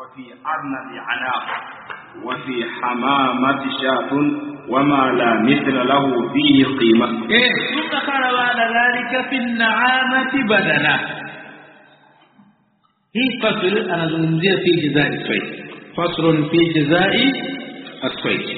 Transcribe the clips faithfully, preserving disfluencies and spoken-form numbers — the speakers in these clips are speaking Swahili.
وفي أرنب عناق وفي حمامة شاة وما لا مثل له فيه قيمة. إيه ثم قال بعد ذلك في النعامة بدنا. هي فصل أنا زمزية في جزاء الصيد. فصل في جزاء الصيد.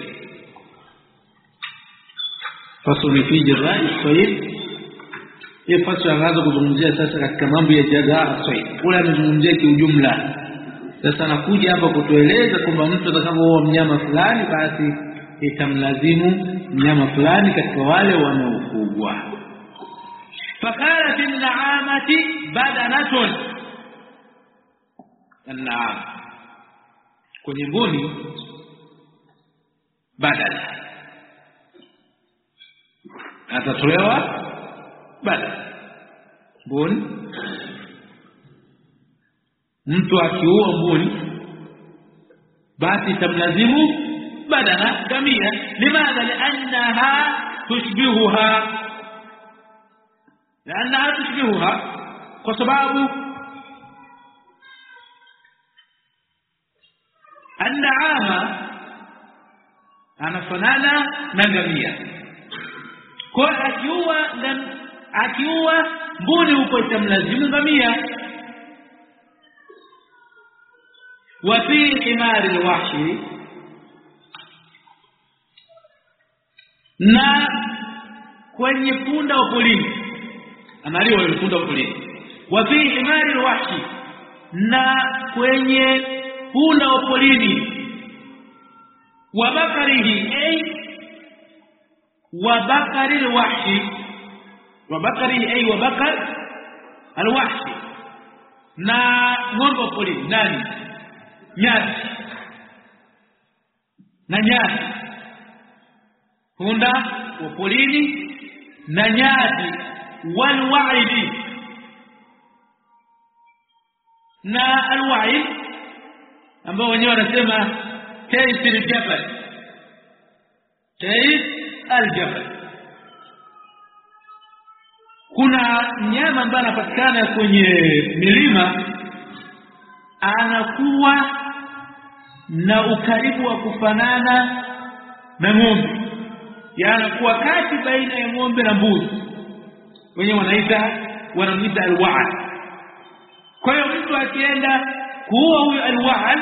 فصل في جزاء الصيد. Hii faswa anaanza kuzungumzia sasa katika mambo ya jazaa sayd. Kula anazungumzia kiujumla. Sasa nakuja hapa kutueleza kwamba mtu atakapoua mnyama fulani basi itamlazimu mnyama fulani katika wale wanaofugwa. Fakala fi an-na'amati badanatun. An-na'am. Kwenye mbuni badala. Atatolewa badala. Mbuni mtu akiua mbuni basi tamlazimu badala gamia. Limadha? Liannaha tushbihuha, liannaha tushbihuha, kwa sababu an-na'ama anafanana na ngamia. Kwa akiua akiua mbuni huko itamlazimu ngamia. وفي حمار الوحشي na kwenye punda wa polini analiwa yule punda wa polini. Wa fi himari alwahshi, na kwenye punda wa polini. Wa bakarihi ay wa bakari alwahshi, wa bakarihi ay wa bakar alwahshi, na ng'ombe wa polini. Nani? Nyati na nyati, punda wa polini na nyati. Walwaidi, na alwaid ambao wenyewe wanasema tais aljabal, tais aljabal. Kuna mnyama ambaye anapatikana kwenye milima anakuwa na ukaribu wa kufanana na ng'ombe, yaani kuwa kati baina ya ng'ombe na mbuzi. Wenyewe wanaita wanamuita alwa'al. Kwa hiyo mtu akienda kuua huyo alwa'al,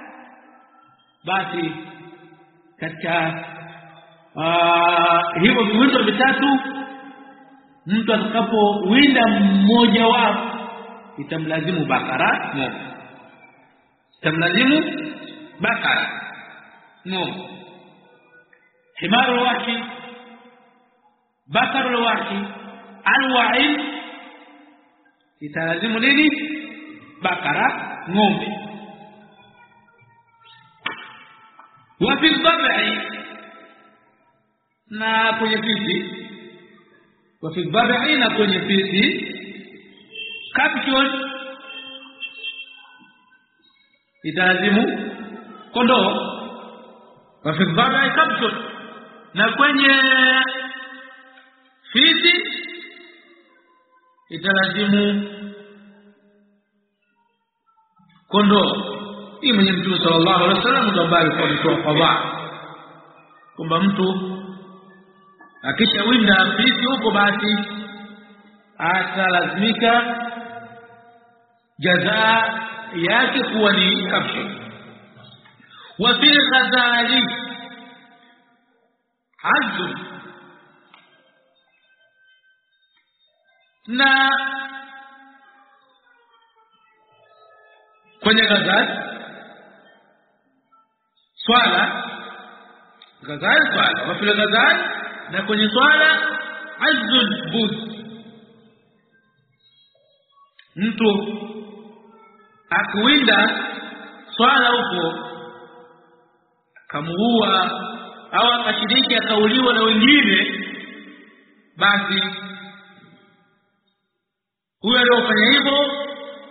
basi katika hivyo viwindo vitatu mtu atakapowinda mmoja wao itamlazimu bakara ng'ombe, itamlazimu bakara ng'ombe. Himaru alwahshi, bakaru alwahshi, alwa'il italazimu nini? Bakara ng'ombe. Wa fi dhab'i, na kwenye fisi. Wa fi dhab'i, na kwenye fisi. Caption italazimu kondoo. Wa fi dhab'i caption, na kwenye fisi italazimu kondoo. Hii mwenye Mtume sallallahu alaihi wasallam ndo ambaye alikuwa ametoa qadha kwamba mtu akishawinda fisi huko basi atalazimika jazaa yake kuwa ni kabsha. Wa fi ghazali azm, na kwenye ghazali swala, ghazali swala. Wa fi ghazali, na kwenye swala azul buz. Mtu akiwinda swala huko kamuua au akashiriki akauliwa na wengine, basi huyo aliyofanya hivyo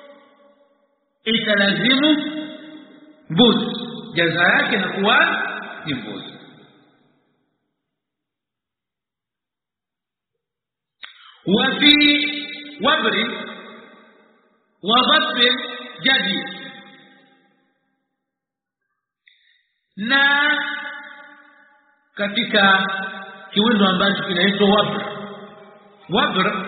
italazimu mbuzi, jaza yake inakuwa ni mbuzi. Wa fi wabri wa dhabb jadi, na katika kiwindo ambacho kinaitwa wabr. Wabr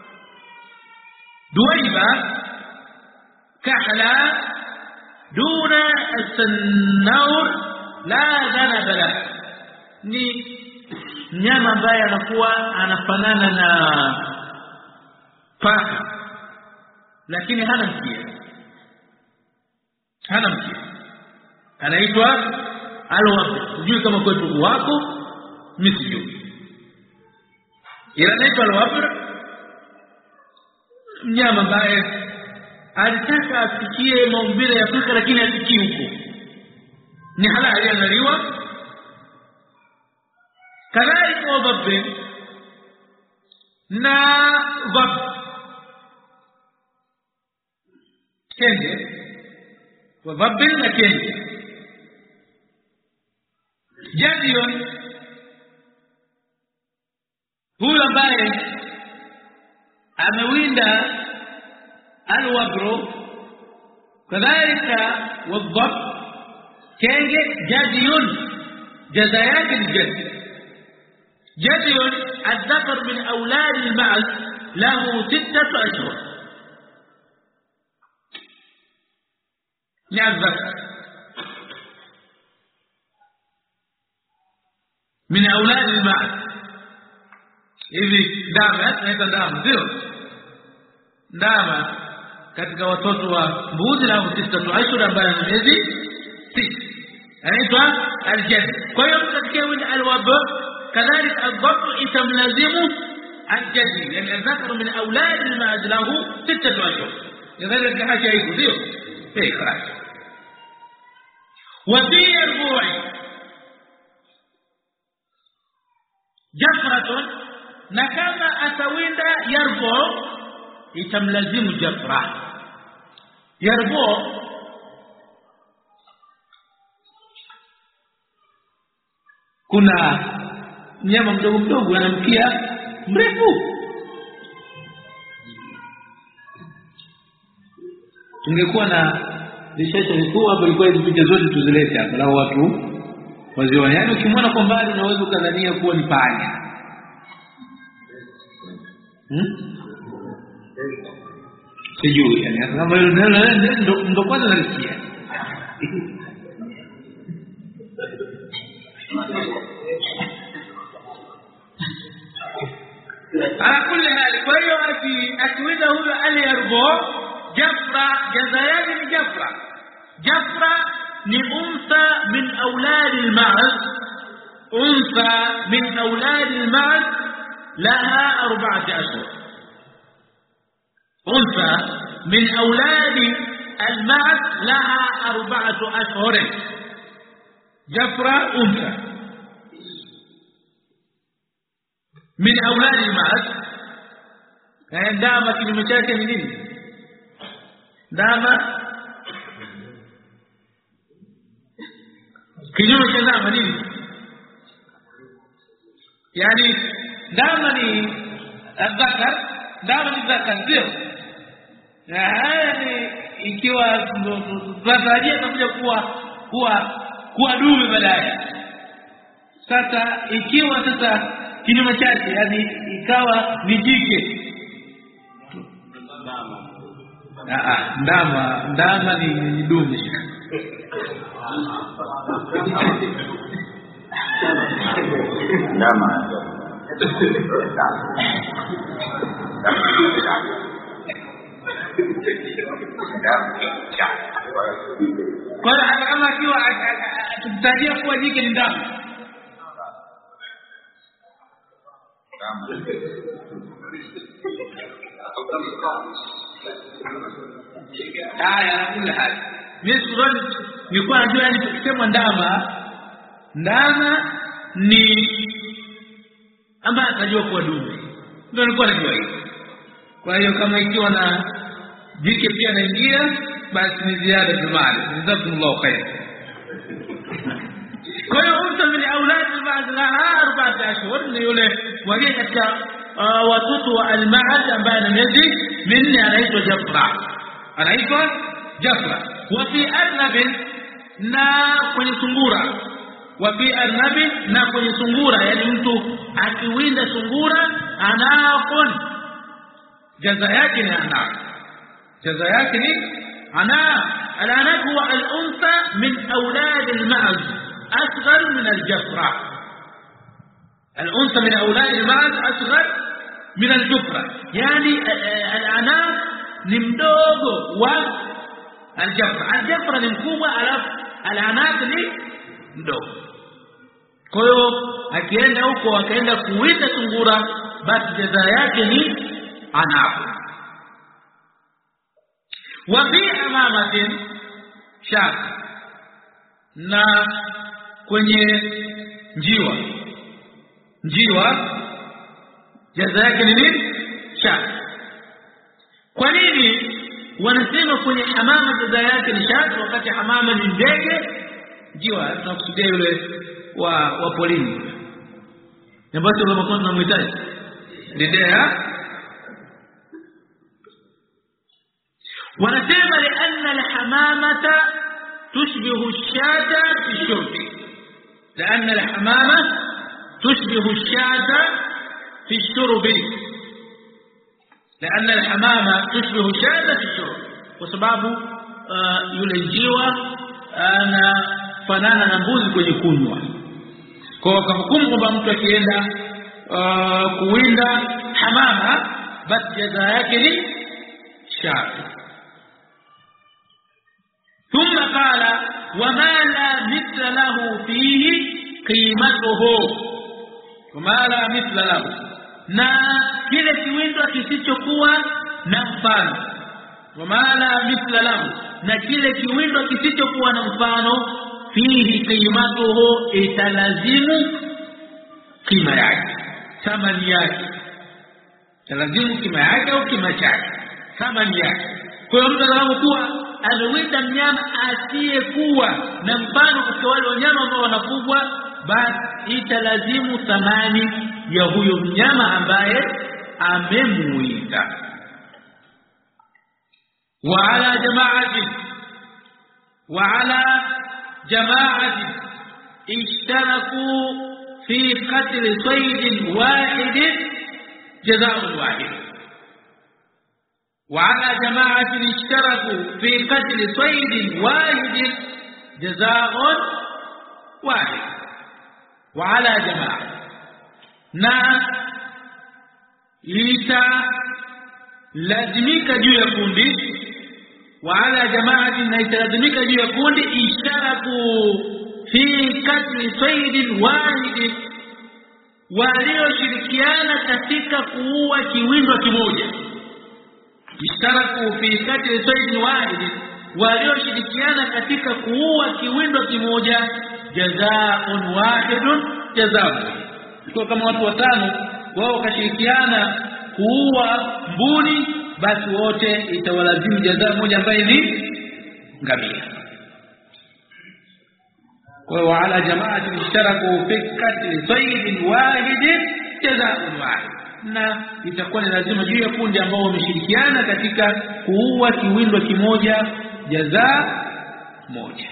duwaiba kahla duna as-sannaur la dhanaba la, ni mnyama ambaye anakuwa anafanana na paka lakini hana mkia, hana mkia, anaitwa al-wabr. Sijui kama kwetu wako, mimi sijui, ila anaitwa al-wabr, mnyama ambaye alitaka afikie maumbile ya Afrika lakini afikii huko, ni halali analiwa. Kadhalika wabr na wabr kenge, wabr na kenge. Jadion huyu ambaye amewinda al-wabr, kadhalika wabr kenge. Jadion jaza yake ni jadi. جدي الذكر من أولاد المعز له ستة أشهر. نعم ذكر من أولاد المعز. إذا دامت هذا دام ذير دام katika watoto wa mbuzi lahu sita ashhur ambaye ni miezi sita, anaitwa al-jad. Kwa hiyo katika wili al-wabr كذلك الضبط يتملزمه الجدي، لأن الذكر من أولاد المعز له ستة أشهر، لذلك حاجة يقول فيه خلاص. وفي يربوع جفرة، نكما أتويند يربوع يتملزم جفرة. يربوع kuna mnyama mdogo mdogo anamkia mrefu. Tungekuwa na research ilikuwa hapo, ilikuwa hizo picha zote tuzilete hapa, lao watu wazione. Yaani ukimwona kwa mbali unaweza kadhania kuwa ni panya. Hmm? Sijui yani kama ndo ndo kwanza nalisikia. على كل حال فهي أكويده هو اليربو جفرة جزائر جفرة. جفرة لأنثى من أولاد المعز، أنثى من أولاد المعز لها أربعة أشهر. أنثى من أولاد المعز لها أربعة أشهر. جفرة أنثى من أولاد المعز. يعني دامة المشاكل منين دامة kinyume cha dama nini? Yani dama ni dhakar, dama ni dhakar sio? Yani ikiwa baadaye atakuja kuwa kuwa kuwa dume baadaye. Sasa ikiwa sasa kinyume chake, yani ikawa ni jike. Ah, ndama ndama ni dume. Ndama kwa hiyo kama akiwa tutajia kuwa jike ni ndama. Haya, kila hali mimi sidhani nilikuwa najua ni kusema ndama. Ndama ni ambaye atajua kuwa dume, ndio nilikuwa najua hivyo. Kwa hiyo kama ikiwa na jike pia naingia, basi ni ziada zamani. Jazakumullahu khair. Kwa hiyo mtu min aulad al-ma'z laha arba'at ashhur, ni yule waliye katika watoto wa al-ma'z ambaye ana miezi minne, anaitwa Jafra, anaitwa Jafra. Wa fi arnab na kwenye sungura, wa fi arnabi, na kwenye sungura. Yani mtu akiwinda sungura anaqun, jaza yake ni anaq, jaza yake ni anaq. Al-anaq huwa al-untha min awlad al-ma'z asghar min al-jafra. Al-untha min awlad al-ma'z asghar min al-jafra, yani al-anaq ni mdogo wa al-jafra. Al-jafra ni mkubwa, alafu al-anaq ni mdogo. Kwa hiyo akienda huko akaenda kuwinda sungura, basi jaza yake ni anaq. Wa fi amamatin shak, na kwenye njiwa, njiwa jaza yake ni nini? Shak. Kwa nini wanasema kwenye hamama jaza yake ni shak, wakati hamama ni ndege? Njiwa tunakusudia yule wa wa polini, ambacho kama kwanza tunamhitaji lidea. wanasema lianna alhamamata tushbihu ash-shata fi shurbi, lianna alhamama tushbihu ash-shata fi shurbi, lianna alhamama tushbihu ash-shata fi shurbi, kwa sababu yule njiwa anafanana na mbuzi kwenye kunywa. Kwa wakahukumu kwamba mtu akienda uh, kuwinda hamama, basi jaza yake ni shati. Thumma qala wama la mithla lahu fihi qimatuhu, wama la mithla lahu, na kile kiwindo kisichokuwa na mfano. Wama la mithla lahu, na kile kiwindo kisichokuwa na mfano, fihi qimatuhu, italazimu kima yake, thamani yake, italazimu kima yake au kima chake, thamani yake. Kwa hiyo mtu anapokuwa anawinda mnyama asiyekuwa na mfano kwa wale wanyama ambao wanafugwa, basi italazimu thamani ya huyo mnyama ambaye amemuwinda. Wa ala jama'ati, wa ala جماعة اشتركوا في قتل صيد واحد جزاء واحد. وعلى جماعة اشتركوا في قتل صيد واحد جزاء واحد. وعلى جماعة na lita lazimika juu ya kundi, وعلى جماعة نيتلازمك juu ya kundi, ishtaraku fi katli sayd wahid, walioshirikiana katika kuua kiwindo kimoja. Ishtaraku fi katli sayd wahid, walioshirikiana katika kuua kiwindo kimoja, jazaa'un wahidun, jazaa'un. Kwa kama watu watano wao wakashirikiana kuua mbuni, basi wote itawalazimu jazaa moja ambaye ni ngamia. Kwa hiyo ala jamaati ishtaraku fi katli sayd wahid jazaa'un wahid, na itakuwa ni lazima juu ya kundi ambao wameshirikiana katika kuua kiwindo kimoja, jazaa moja.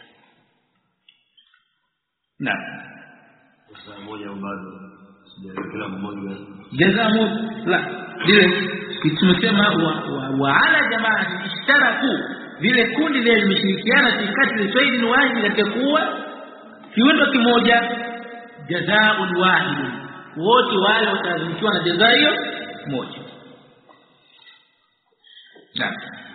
Na jazaa moja bado kila mmoja jazaa moja la vile tumesema wa, wa, wa ala jamaati ishtaraku, vile kundi lile limeshirikiana katika sayd wahid, katika kuua kiwindo kimoja, jazaa'un wahid, wote wale watazimkiwa na jazaa hiyo moja. Naam.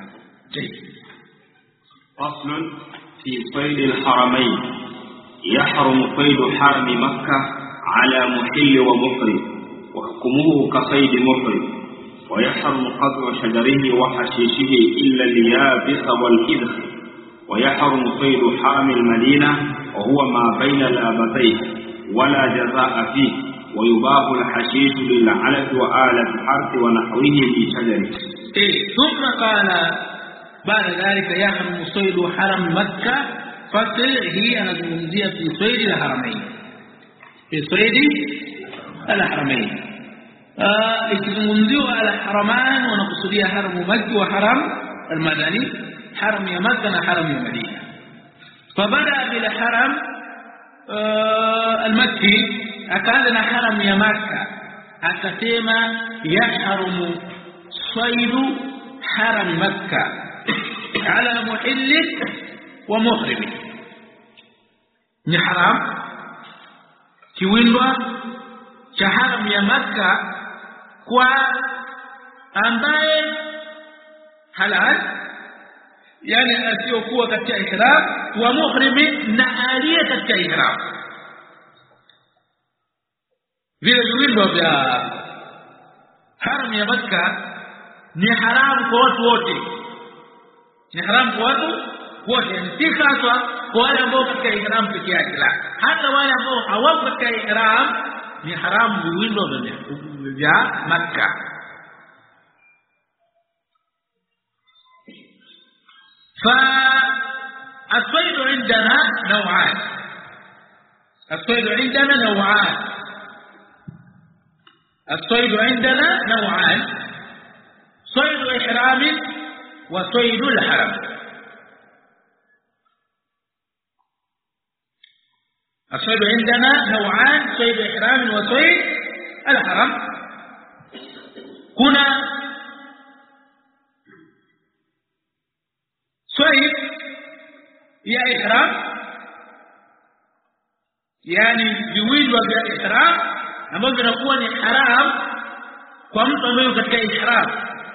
فصل في صيد الحرمين. يحرم صيد حرم مكة على محل ومحرم، وحكمه كصيد محرم. ويحرم قطع شجره وحشيشه إلا اليابس والإذخ. ويحرم صيد حرم المدينة وهو ما بين الآبتين ولا جزاء فيه. ويباح الحشيش للعلف وآلة الحرث ونحوه في شجره. ثم قال بعد ذلك يحرم صيد حرم مكة. فصل هي نزمزية في صيد الحرمين، في صيد الحرمين. ikizungumziwa al-haraman wanakusudia haramu Makka wa haram al-Madani, haram ya Makka na haram ya Madina. fabada bil haram al-makki, akaanza na haram ya Makka, akasema yahrumu saydu haram Makka ala muhilli wa muhrimi. Ni haram kiwindwa cha haram ya Makka kwa ambaye halal, yani asiyokuwa katika ihram, wa muhrimi, na aliye katika ihram. Vile viwindwa vya haram ya Makka ni haram kwa watu wote, ni haram kwa watu wote, si hasa kwa wale ambao katika ihram pekee yake, la, hata wale ambao hawako katika ihram ni haram viwindwa vya Makka. فالصيد عندنا نوعان، الصيد عندنا نوعان الصيد عندنا نوعان صيد إحرام وصيد الحرم. الصيد عندنا نوعان صيد إحرام وصيد الحرم. كنا صيد يا إحرام، يعني viwili vya ihram ambavyo vinakuwa ni haram kwa mtu ambaye katika ihram,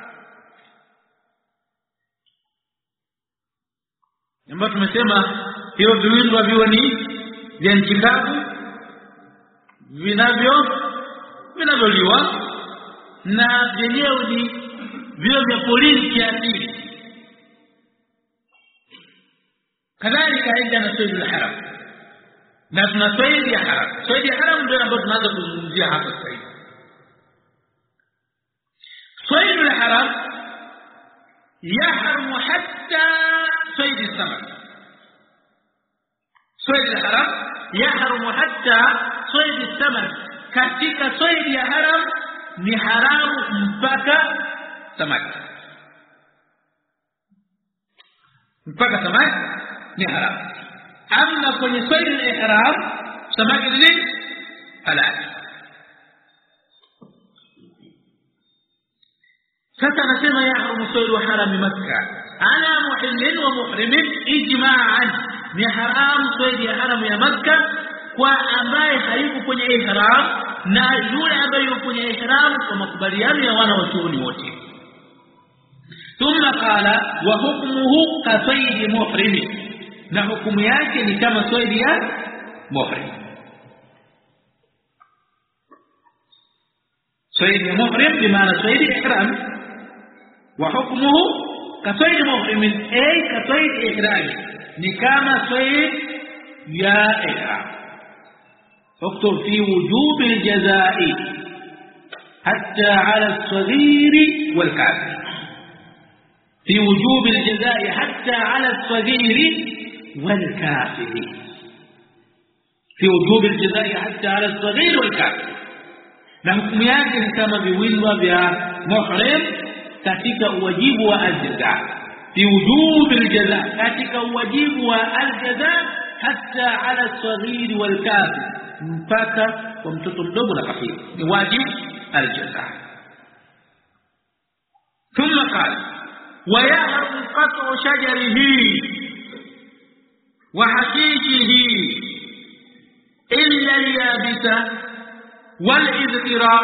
ambapo tumesema hiyo viwili viwe ni vya nchi kavu vinavyo vinavyoliwa na vyenyewe ni vile vya polisi kiasili. kadhalika عندنا صيد الحرم na tuna صيد ya haram. صيد ya haram ndio ambayo tunaanza kuzungumzia hapa sasa hivi. صيد الحرم يحرم حتى صيد السمك. صيد الحرم يحرم حتى صيد السمك. katika صيد ya haram ni haramu mpaka samaki, mpaka samaki ni haram. Ama kwenye صيد الإحرام samaki ni halal. sasa nasema yahrumu صيد حرم مكة على محل ومحرم ijma'an, ni haram صيد ya haram ya Makka kwa ambaye hayuko kwenye ihram na yule ambaye yuko kwenye ihram, kwa makubaliano ya wana wa chuoni wote. Thumma qala wa hukmuhu ka صيد muhrim, na hukumu yake ni kama صيد ya muhrim. صيد ya muhrim bimaana صيد ihram, wa hukmuhu ka صيد muhrim ay ka صيد ihram, ni kama صيد ya ihram. اكتب في وجوب الجزاء حتى على الصغير والكافر، في وجوب الجزاء حتى على الصغير والكافر، في وجوب الجزاء حتى على الصغير والكافر. na hukumu yake ni kama viwindwa vya muhrim katika uwajibu wa aljaza, fi wujub aljaza, katika uwajibu wa aljaza hatta ala as-saghir wal kafir, mpaka kwa mtoto mdogo na kafiri ni wajibu aljaza. thumma qala wa yahrum qat'u shajarihi wa hashikihi illa al-yabisa wal idhira,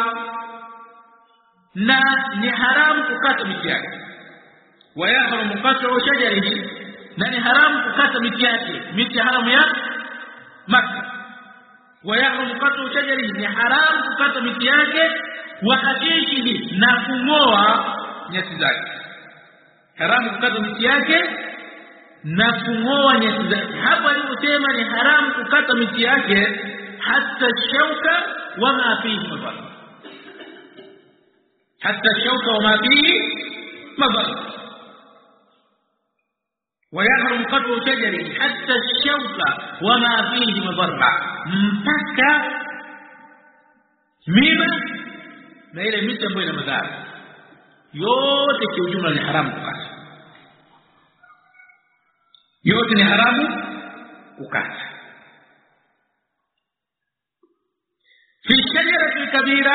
na ni haram kukata miti yake. wa yahrum qat'u shajarihi, na ni haram kukata miti yake, miti haramu ya Makka. wa yahrum qat'u shajarihi, ni haram kukata miti yake, wa hashikihi, na kungoa nyasi zake. Haram kukata miti yake na kungoa nyasi zake. Hapa aliposema ni haram kukata miti yake hatta shauka wama fihi madhar, hatta shauka wama fihi madhar. ويحرم قطع شجره حتى الشوك وما فيه مضرة, mpaka miba na ile miti ambayo ina madhara yote kwa ujumla ni haramu kukata, yote ni haramu kukata. Fi shajarati al-kabira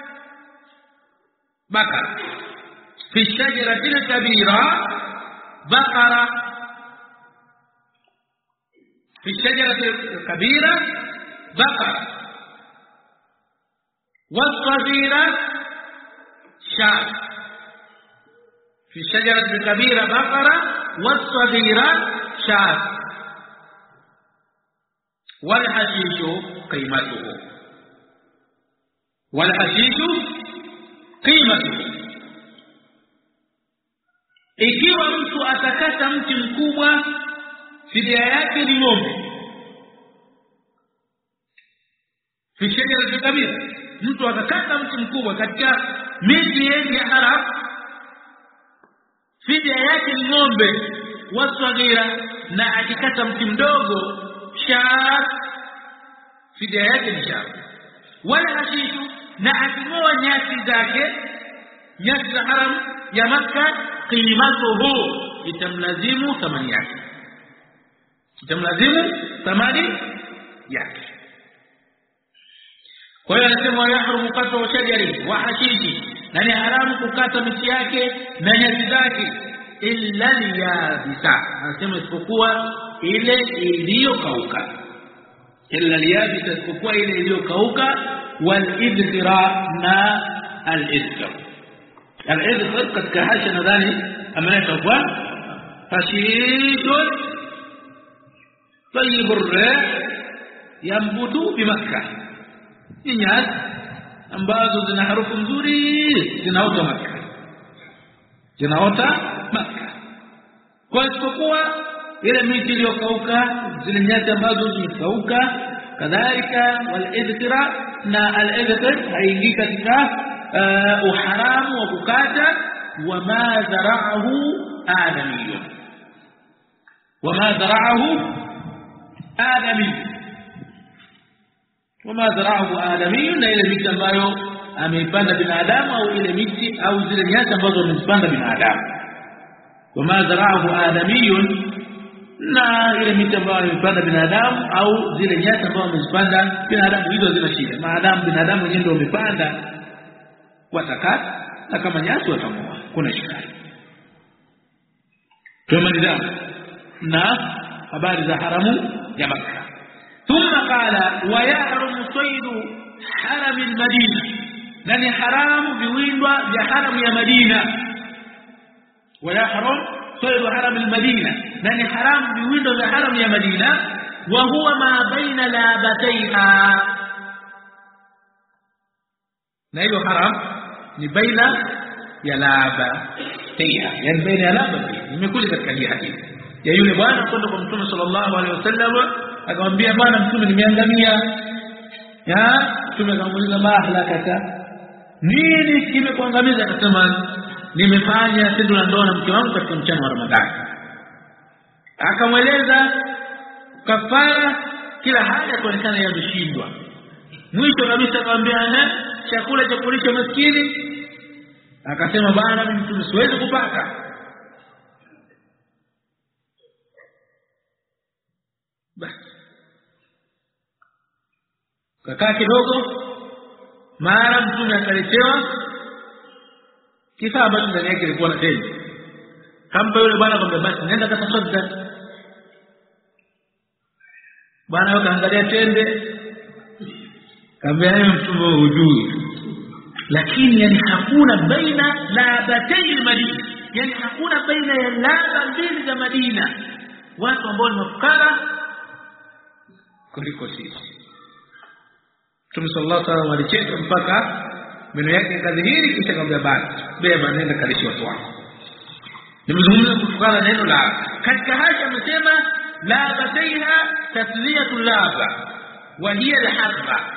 bakara, fi shajarati al-kabira bakara, fi shajarati al-kabira bakara was-saghira shah. في الشجرة الكبيرة بقرة والصغيرة شاة والحشيش قيمته والحشيش قيمته. Ikiwa mtu atakata mti mkubwa, fidia yake ni ng'ombe. Fi shajara al-kabira, mtu atakata mti mkubwa katika miti ya haram, fidia yake ni ng'ombe. Wasaghira, na akikata mti mdogo, shaa, fidia yake ni shaa. Wala hashishu, na aking'oa nyasi zake, nyasi za haram ya Makka, qimatuhu, itamlazimu thamani yake, itamlazimu thamani yake. Kwa hiyo anasema yahrumu qat'u shajari wa hashishi, na ni haramu kukata miti yake na nyasi zake, illa liyabisa, anasema isipokuwa ile iliyokauka, illa liyabisa, isipokuwa ile iliyokauka, wal idhra, na al idhra. Al idhra katika hasha nadhani ameleta kwa fashidun tayyibur rih yambutu bi Makkah, nyasi ambazo zina harufu nzuri zinaota Makkah, zinaota Makkah. Kwa isipokuwa ile miti iliyokauka, zile nyasi ambazo zimekauka, kadhalika wal idhra, na al idhra haingii katika uharamu wa kukata. Wama zara'ahu adamiyun, wama zara'ahu adamiyun, wama zara'ahu adamiyun, na ile miti ambayo ameipanda binadamu, au ile miti au zile nyasi ambazo amezipanda binadamu. Wama zara'ahu adamiyun, na ile miti ambayo amepanda binadamu au zile nyasi ambazo amezipanda binadamu, hizo zina shida. Maadamu binadamu wenyewe ndio wamepanda, watakata, na kama nyasi watamoa, kuna shida. Tumalizana na habari za haramu ya Makkah. Thumma qala wa yahrumu saydu haram al-Madina, na ni haramu viwindwa vya haramu ya Madina. Wa yahrum saydu haram al-Madina, na ni haramu viwindwa vya haramu ya Madina. Wa huwa ma baina labataiha, na hiyo haram ni baina ya laba tayha, yani baina ya laba. Nimekuja katika hii hadithi ya yule bwana kwenda kwa Mtume sallallahu alaihi wasallam, akamwambia bwana Mtume, nimeangamia. Ya Mtume akamuuliza mahlakata, nini kimekuangamiza? Akasema nimefanya tendo la ndoa na mke wangu katika mchana wa Ramadhani. Akamweleza kafara, kila hali akaonekana yameshindwa. Mwisho kabisa akamwambia eh, chakula cha kulisha maskini. Akasema bana, mimi Mtume siwezi kupata. Basi kakaa kidogo, mara Mtume akaletewa kifaa ambacho ndani yake ilikuwa na tende. Kampa yule bwana, kwamba basi nenda katasadda. Bwana akaangalia tende, kaambia yeye Mtume hujui, lakini yani hakuna baina labatay al-Madina, yani hakuna baina ya laba mbili za Madina watu ambao ni mafukara kuliko sisi. Mtume sallallahu alaihi wasallam alicheka mpaka meno yake yakadhihiri, kisha akamwambia basi beba, nenda kalishi watu wako. Nimezungumza kutokana neno la katika haja, amesema labataiha tasliyatu laba wa hiya al-harra.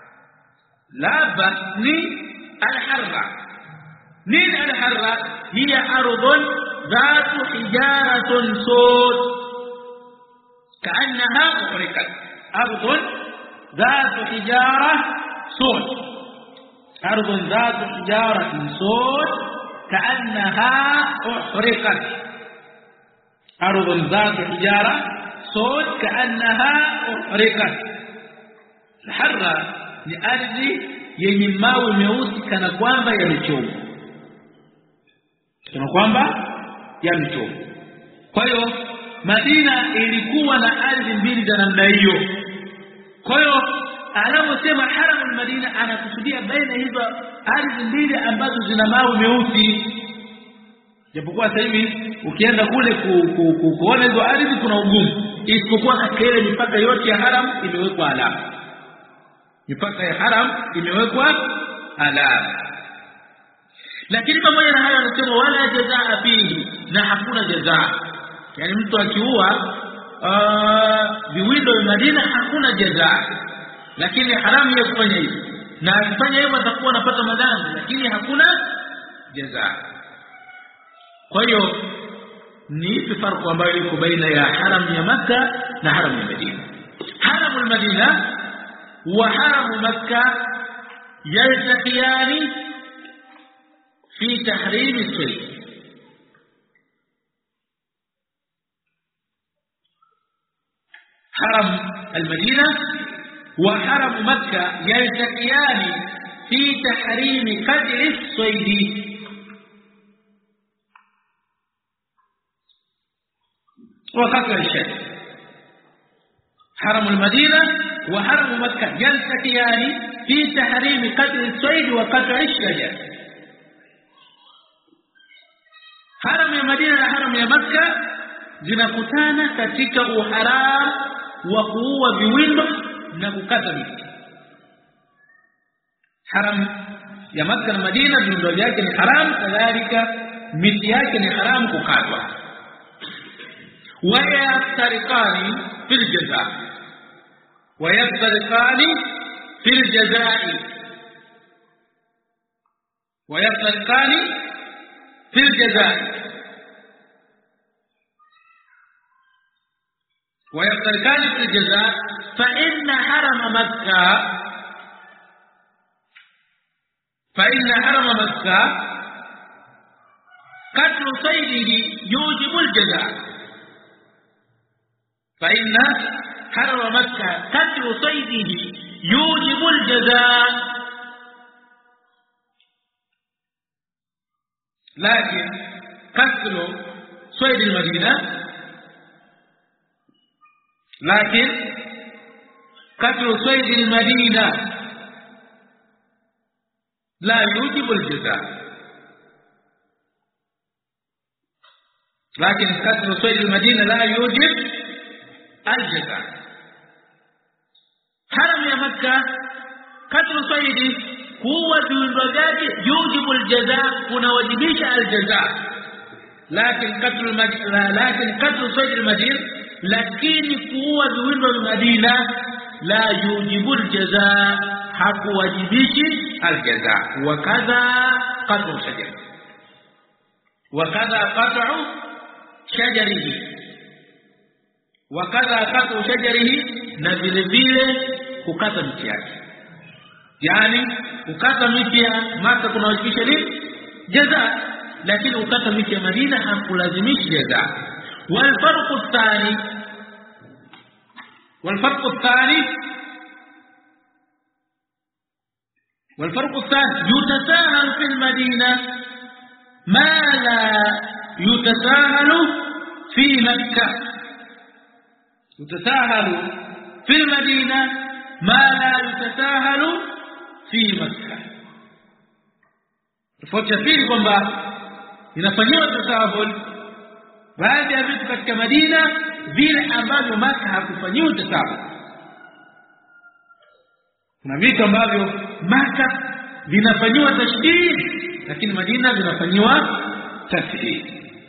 Laba ni al-harra. Nini al-harra? Hiya ardhun dhatu hijaratun sud kaannaha muhrikat. Ardhun dhatu hijara sud, ardhun dhatu hijaratin sud kaannaha muhrikat. Ardhun dhatu hijara صوت كأنها أحرقت. الحرة ni ardhi yenye mawe meusi kana kwamba yamechomwa, kana kwamba yamechomwa. Kwa hiyo Madina ilikuwa na ardhi mbili za namna hiyo. Kwa hiyo anaposema haramul Madina anakusudia baina hizo ardhi mbili ambazo zina mawe meusi. Japokuwa sasa hivi ukienda kule ku, ku, ku, kuona hizo ardhi kuna ugumu, isipokuwa katika ile mipaka yote ya haram imewekwa alama. Mipaka ya haram imewekwa alama. Lakini pamoja na hayo anasema wala jazaa fihi, na hakuna jazaa. Yani mtu akiua viwindo vya Madina hakuna jazaa, lakini haramu ya kufanya hivyo, na akifanya hivyo atakuwa anapata madhambi, lakini hakuna jazaa. Kwa hiyo ni ipi farku ambayo iko baina ya haram ya Makkah na haram ya Madina? Haramul Madina wa haram Makkah yaltaqiyani fi tahrim as-sayd. حرم المدينة وحرم مكة يلتقيان في تحريم قتل الصيد. وقتل الشيء. حرم المدينة وحرم مكة يلتقيان في تحريم قتل الصيد وقتل الشجر. حرم المدينة وحرم مكة zinakutana katika uharam wa kuua viwindo na kukata miti. Haram ya Makkah na Madina viwindo vyake ni haram, kadhalika miti yake ni haram kukatwa. Wa yaftariqani fil jazaa, wa yaftariqani fil jazaa, wa yaftariqani fil jazaa ويفترقان في الجزاء. فإن حرم مكة فإن حرم مكة قتل صيده يوجب الجزاء. فإن حرم مكة قتل صيده يوجب الجزاء. لكن قتل صيد المدينة لكن قتل صيد المدينة لا يوجب الجزاء. لكن قتل صيد المدينة لا يوجب الجزاء. حرم يا مكة قتل صيد قوة الرجاج يوجب الجزاء، ونوجبش الجزاء. لكن قتل المد... لكن قتل صيد المدينة lakini kuua viwindo vya Madina la yujibu aljazaa, hakuwajibishi aljazaa. Wa kadha qat'u shajar, wa kadha qat'u shajarihi, wa kadha qat'u shajarihi, na vile vile kukata miti yake. Yani kukata miti ya Makkah kunawajibisha nini? Jazaa, lakini kukata miti ya Madina hakulazimishi jazaa. والفرق الثاني والفرق الثاني والفرق الثاني يتساهل في المدينة ما لا يتساهل في مكة. يتساهل في المدينة ما لا يتساهل في مكة. tofauti ya pili kwamba inafanywa tasahul baadhi ya vitu katika Madina vile ambavyo Makkah hakufanyiwa tasahul. Kuna vitu ambavyo Makkah vinafanywa tashdid, lakini Madina vinafanywa tashdid.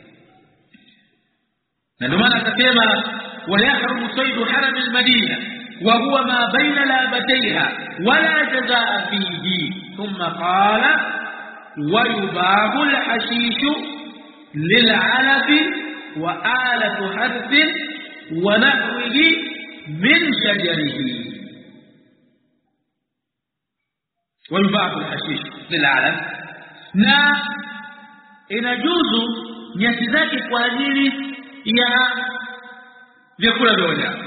Na ndio maana akasema ويحرم صيد حرم المدينة وهو ما بين لابتيها ولا جزاء فيه. ثم قال ويباح الحشيش للعلف وآلة حرث ونحوه من شجره. ويباح الحشيش للعلف، na inajuzu nyasi zake kwa ajili ya vyakula vya wanyama.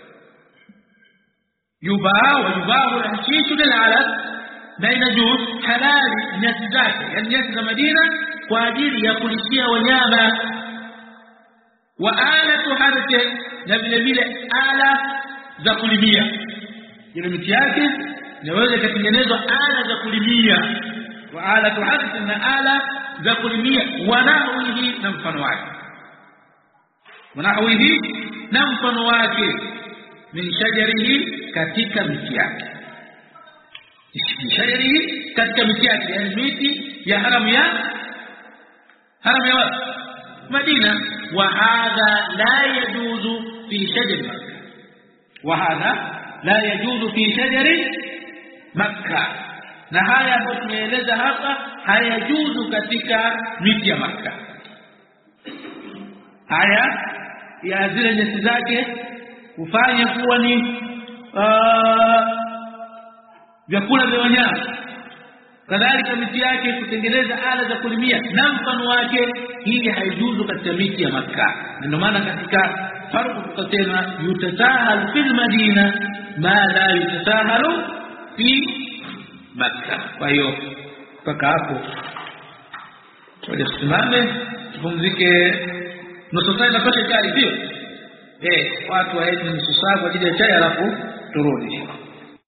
Yubaa wa yubaa al-hashishu lil-alaf, na inajuz halali nyasi zake, yani nyasi za Madina kwa ajili ya kulishia wanyama. Wa alatu harthi, na vile vile ala za kulimia, ile miti yake inaweza kutengenezwa ala za kulimia. Wa alatu harthi, na ala za kulimia. Wanahuhi, na mfano wake. Wanahuhi, na mfano wake. Min shajarihi, katika miti yake. Min shajarihi, katika miti yake, yani miti ya haram ya haram ya Madina. Wa hadha la yajuzu fi shajari Makkah, wa hadha la yajuzu fi shajari Makkah, na haya ambayo tumeeleza hapa hayajuzu katika miti ya Makkah. Haya ya zile nyasi zake kufanya kuwa ni uh, vyakula vya wanyama, kadhalika miti yake kutengeneza ala za kulimia na mfano wake, hii haijuzu katika miti ya Makkah. Ndio maana katika farqu tukasema yutasahal fil Madina ma la yutasahalu fi Makkah. Kwa hiyo mpaka hapo tulisimame, tupumzike nusu saa, na pata chai sio eh watu waende nusu saa kwa ajili ya chai, alafu turudi.